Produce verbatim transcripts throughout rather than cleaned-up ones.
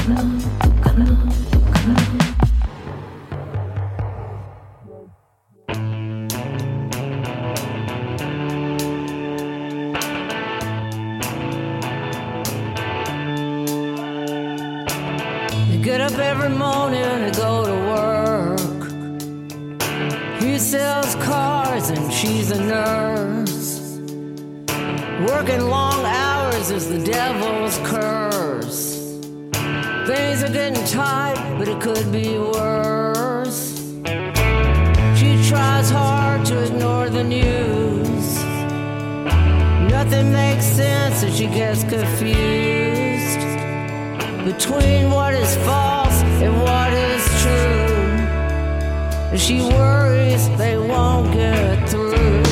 Get up every morning to go to work. He sells cars and she's a nurse. Working long hours is the devil's curse. Things are getting tight, but it could be worse. She tries hard to ignore the news. Nothing makes sense and she gets confused between what is false and what is true. And she worries they won't get through.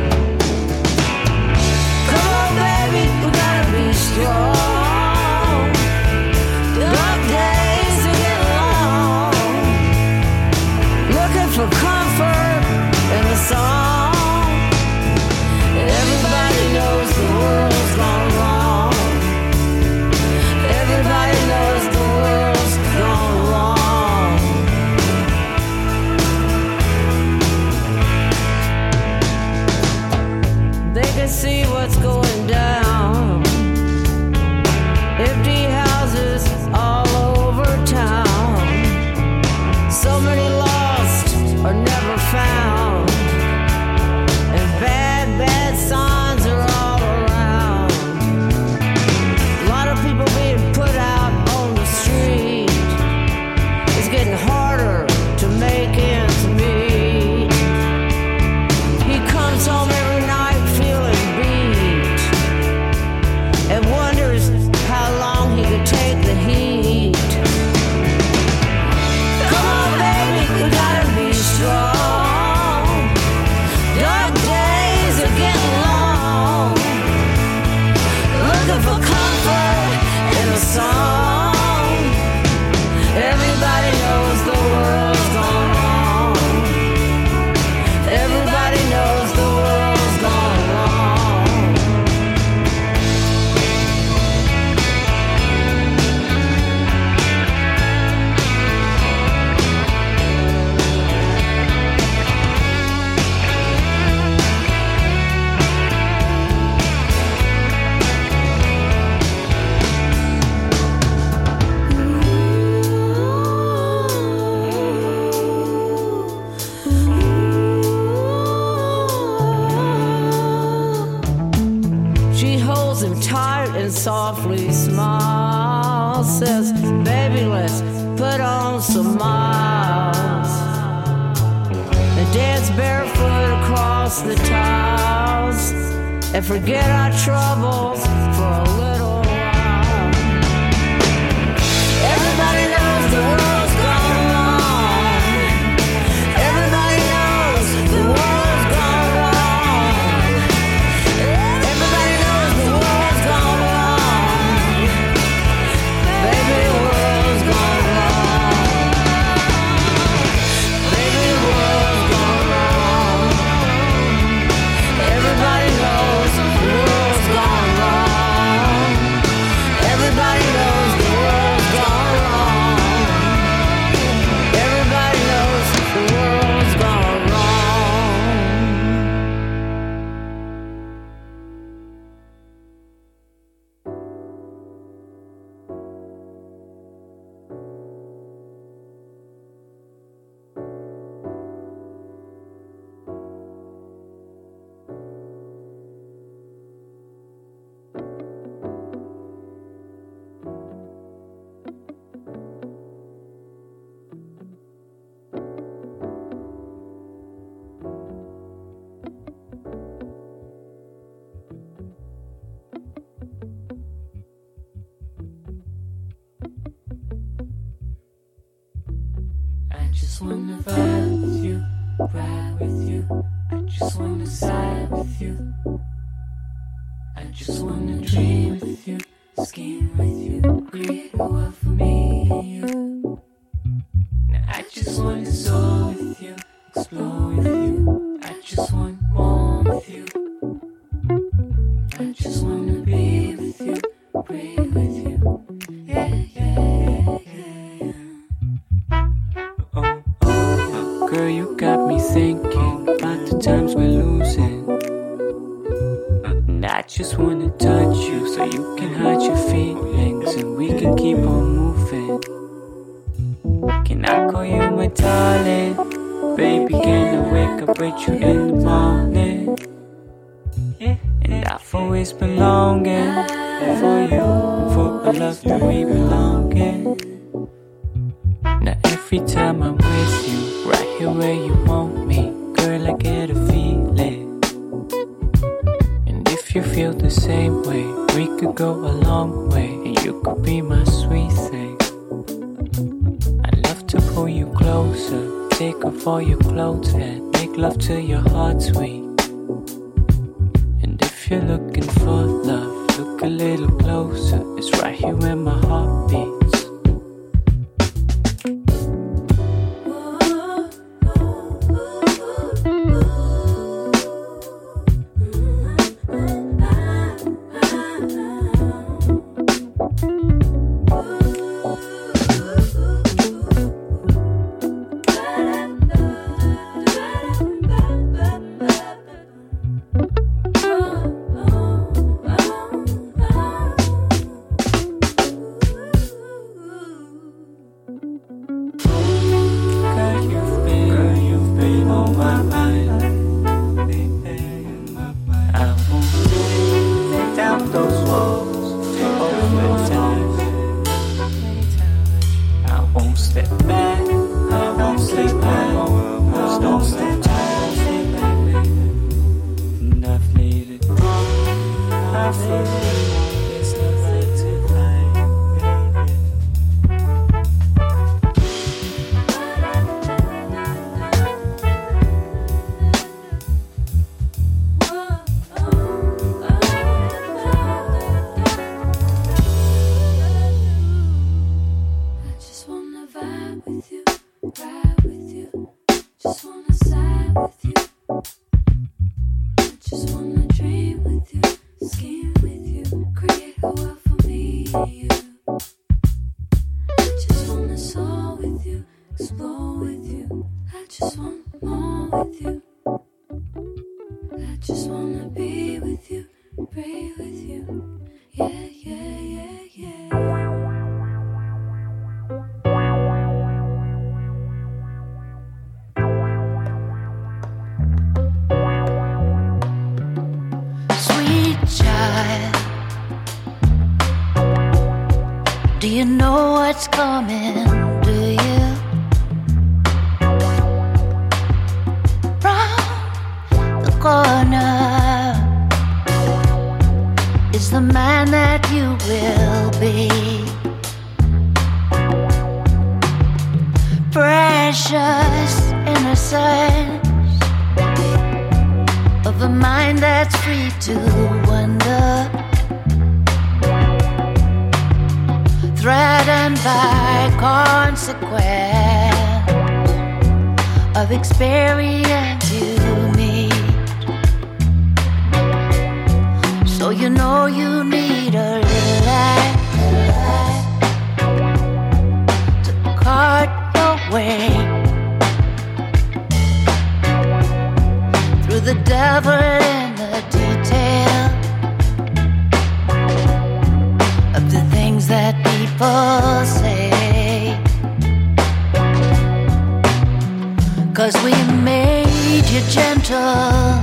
Come on, baby, we gotta be strong. Dark days are getting long. Looking for comfort in a song. Everybody knows the world's gone wrong. Everybody knows the world's gone wrong. They can see what's going down. Empty houses all over town. So many lost are never found. And bad, bad signs are all around. A lot of people being put out on the street. It's getting harder to make ends meet. He comes home every night feeling beat and wonders how long he could take the heat. Come on, baby, we gotta be strong. Dark days are getting long. Looking for comfort in a song. Everybody knows the world's gone wrong. Everybody knows the world's gone wrong. She holds him tight and softly smiles. Says, baby, let's put on some miles. And dance barefoot across the tiles. And forget our troubles for a little while. Everybody knows the world's gone wrong. Everybody knows the world's gone wrong. Everybody knows the world's gone wrong. Baby, the world's gone wrong. Baby, the world's gone wrong. Everybody knows the world's gone wrong. Everybody knows the world's gone wrong. Everybody knows the world's gone wrong. I just wanna vibe with you, ride with you. I just wanna side with you. I just wanna dream with you, scheme with you, create a world for me and you. Now I just wanna soar with you, explore with you. I just want more with you. I just wanna be with you, breathe with you. Yeah, yeah, yeah. just wanna touch you so you can hide your feelings and we can keep on moving. Can I call you my darling? Baby, can I wake up with you in the morning? Yeah. And I've always been longing for you, for a love that we belong in. Now every time I'm with you, right here where you want me, girl, I get a feeling. And if you feel the same way, we could go a long way, and you could be my sweet thing. I'd love to pull you closer, take off all your clothes and make love to your heart sweet. And if you're looking for love, look a little closer, it's right here where my heart beats. Do you know what's coming, do you? Round the corner is the man that you will be. Precious innocence of a mind that's free to wonder, threatened by consequence of experience you meet. So you know you need a light to cut your way through the devil in the detail of the things that people say. 'Cause we made you gentle,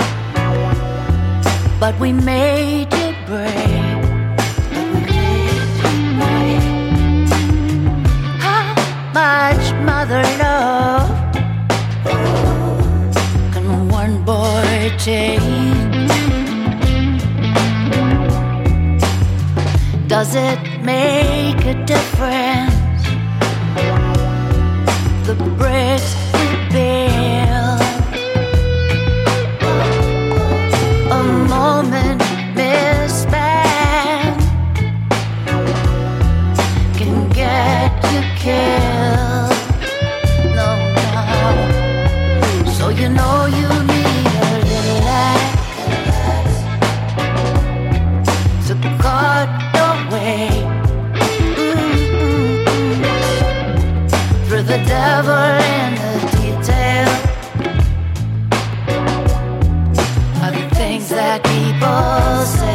but we made you brave. But we made you brave. How much mother love can one boy take? Does it make a difference? The bricks we build, a moment misspent can get you killed. No, no. So you know you need a little light to cut your way through the devil in the detail of the things that people say.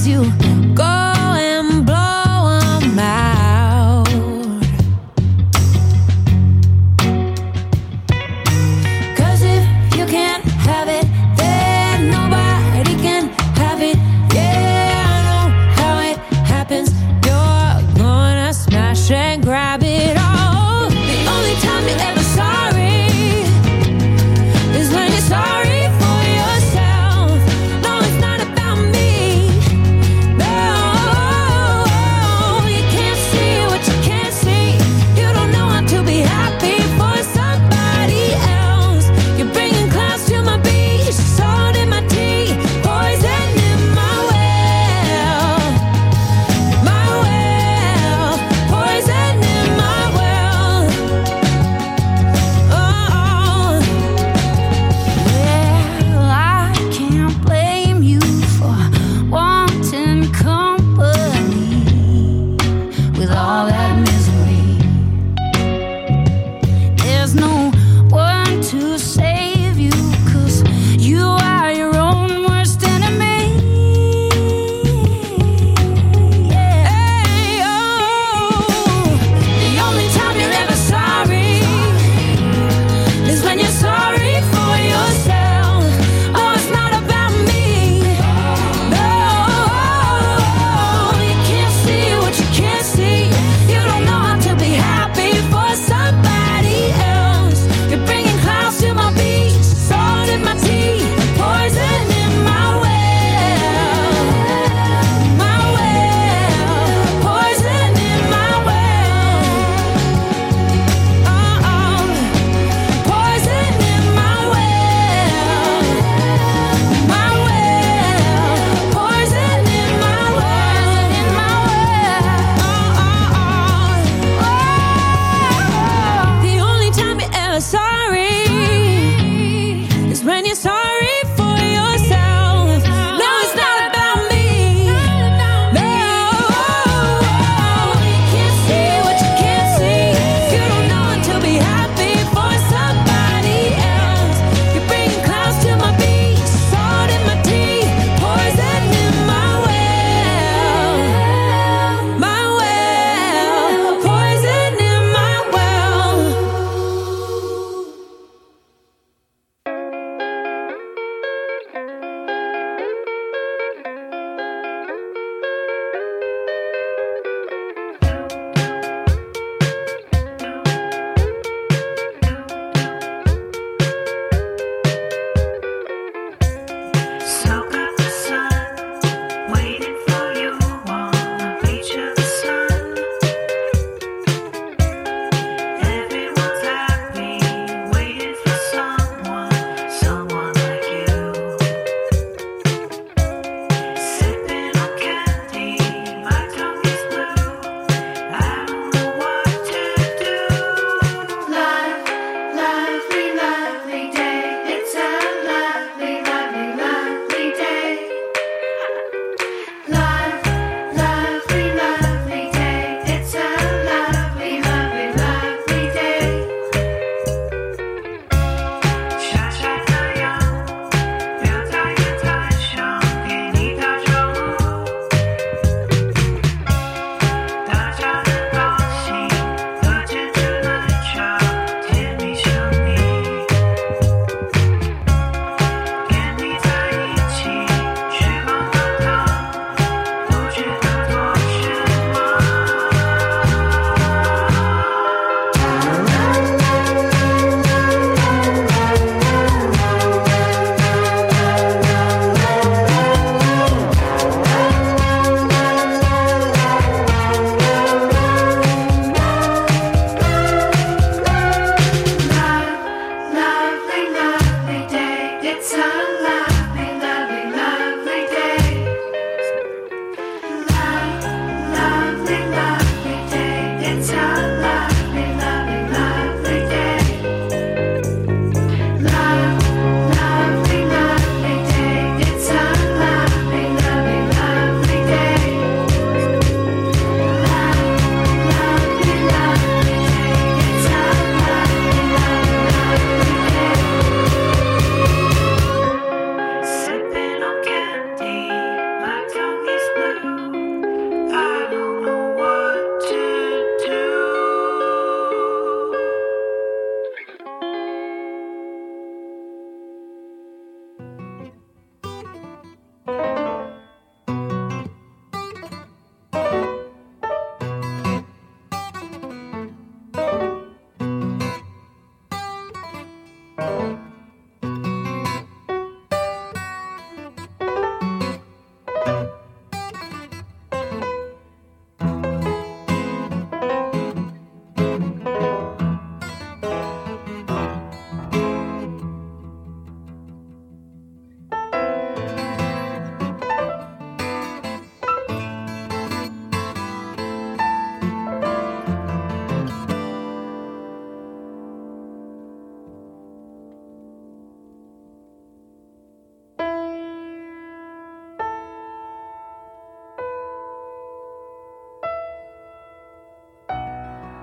as you go and blow 'em out. 'Cause if you can't have it, then nobody can have it. Yeah, I know how it happens. You're gonna smash and grab it all. The only time you're ever sorry is when you're sorry for yourself. No, it's not about me.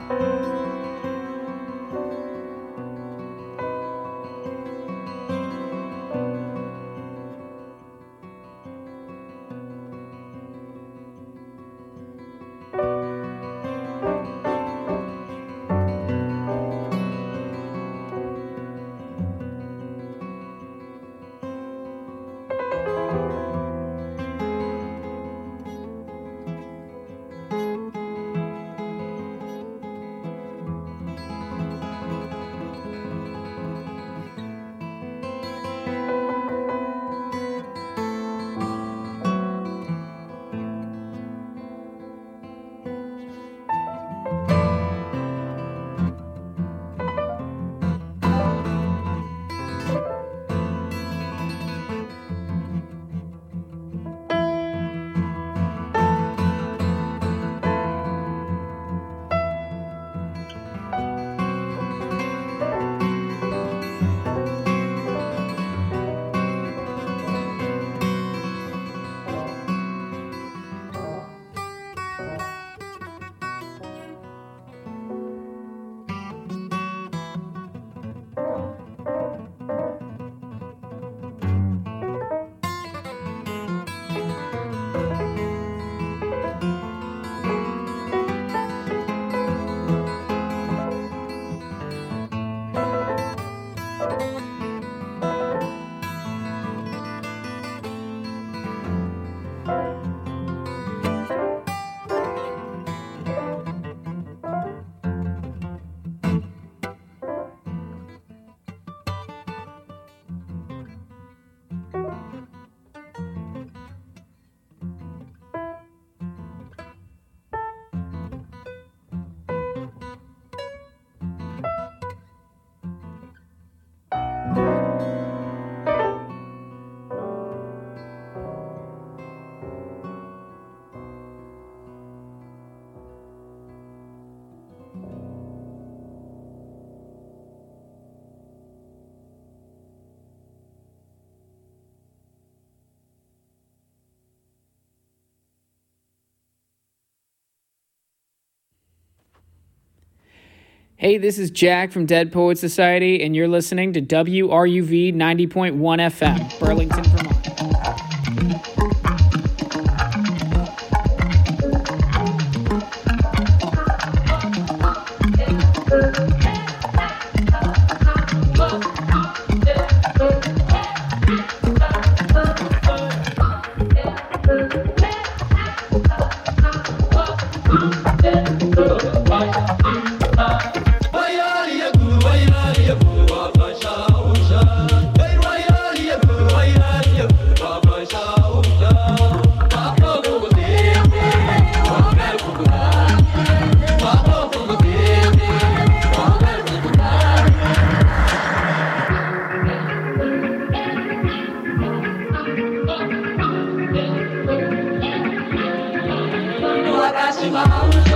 Hey, this is Jack from Dead Poets Society, and you're listening to W R U V ninety point one F M, Burlington, Vermont. Simão.